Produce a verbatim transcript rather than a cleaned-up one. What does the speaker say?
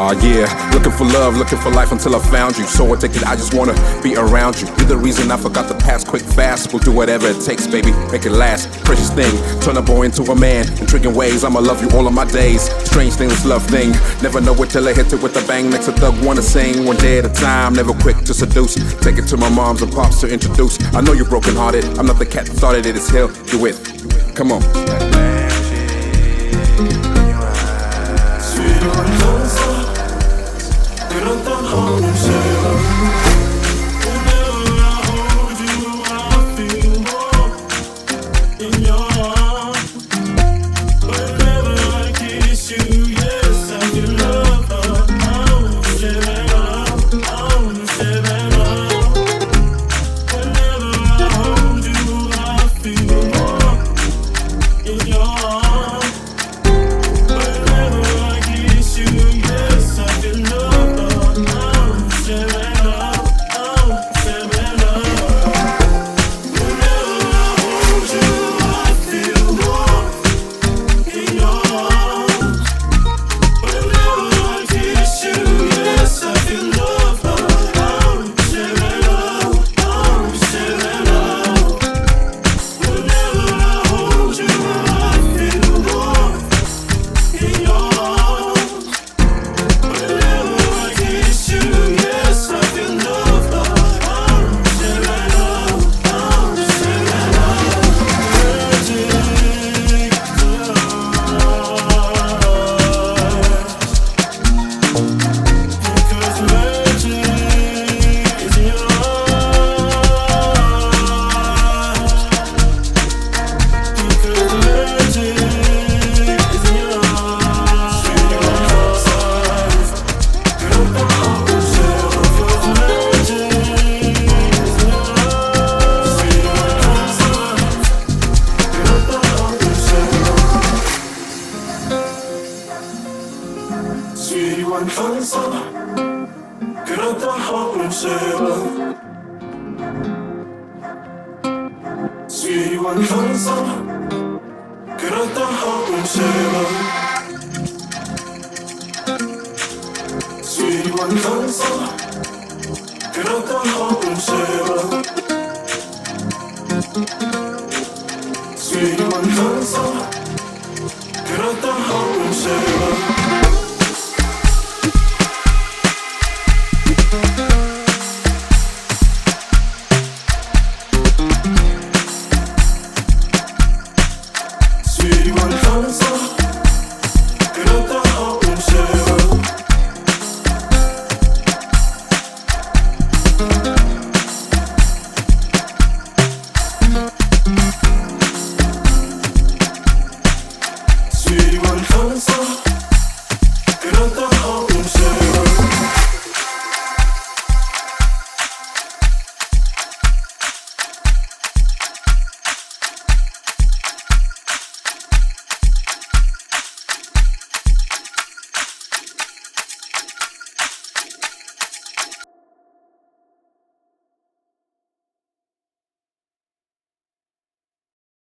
Aw uh, yeah, looking for love, looking for life until I found you. So addicted, I just wanna be around you. You're the reason I forgot the past, quick, fast. We'll do whatever it takes, baby, make it last. Precious thing, turn a boy into a man. Intriguing ways, I'ma love you all of my days. Strange thing, this love thing, never know it till I hit it with a bang. Makes a thug wanna sing, one day at a time. Never quick to seduce, take it to my moms and pops to introduce. I know you're broken hearted, I'm not the cat that started it, it's hell you're with. Come on. Sweetie, one cancer, 그렇다 하면 세번. Sweetie, one cancer, 그렇다 하면 세번. Sweetie, one cancer, 그렇다 하면 세번. Sweetie, one cancer.